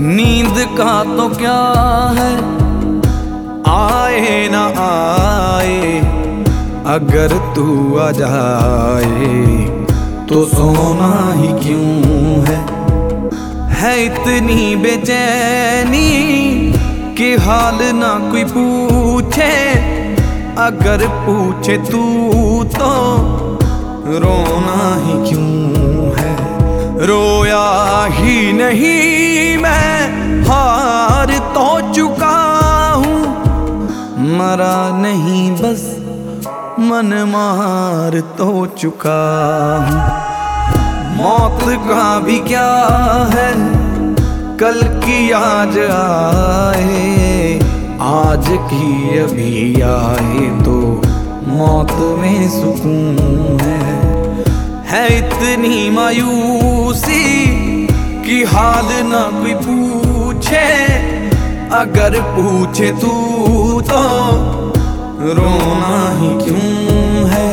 नींद का तो क्या है, आए ना आए, अगर तू आ जाए तो सोना ही क्यों है इतनी बेचैनी कि हाल ना कोई पूछे, अगर पूछे तू तो रोना ही क्यों है। रोया ही नहीं मैं, हार तो चुका हूँ, मरा नहीं बस मन मार तो चुका हूँ। मौत का भी क्या है, कल की आज आए, आज की अभी आए तो मौत में सुकून है इतनी मायूसी कि हाल ना कोई पूछे, अगर पूछे तू तो रोना ही क्यों है।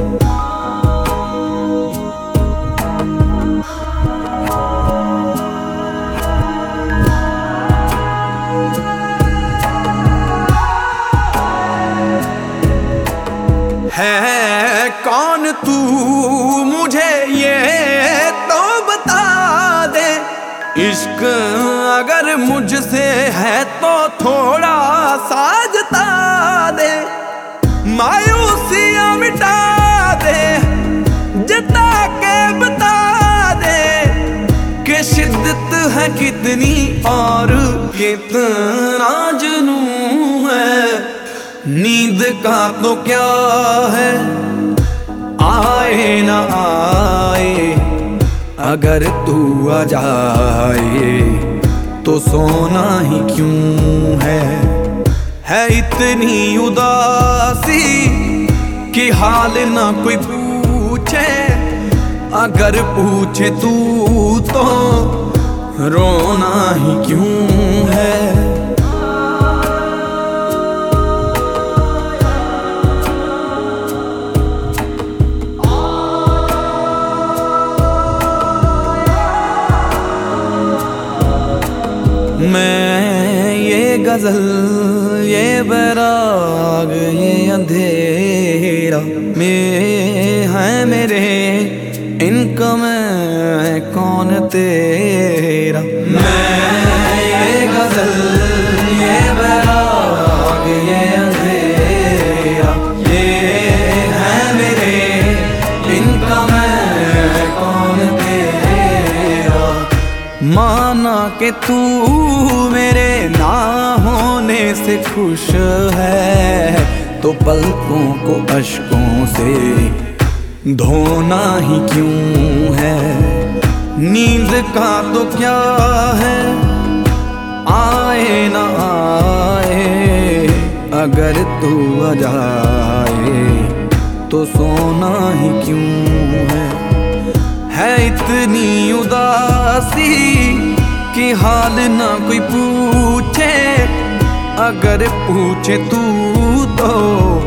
है कौन तू मुझे ये तो बता दे, इश्क अगर मुझसे है तो थोड़ा सा जता दे, मायूसियाँ मिटा दे, जता के बता दे कि शिद्दत है कितनी और कितना जुनून है। नींद का तो क्या है, आए ना आए, अगर तू आ जाए तो सोना ही क्यों है इतनी उदासी कि हाल ना कोई पूछे, अगर पूछे तू तो रोना ही क्यों है। मैं ये गजल, ये बैराग, ये अंधेरा में है मेरे, इनका मैं कौन तेरा। मैं ये गजल, ये बैराग, ये अंधेरा, ये है मेरे, इनका मैं कौन तेरा। माना कि तू मेरे ना होने से खुश है तो पलकों को अश्कों से धोना ही क्यों है। नींद का तो क्या है, आए ना आए, अगर तू आ जाए तो सोना ही क्यों है इतनी उदासी कि हाल ना कोई पूछे, अगर पूछे तू तो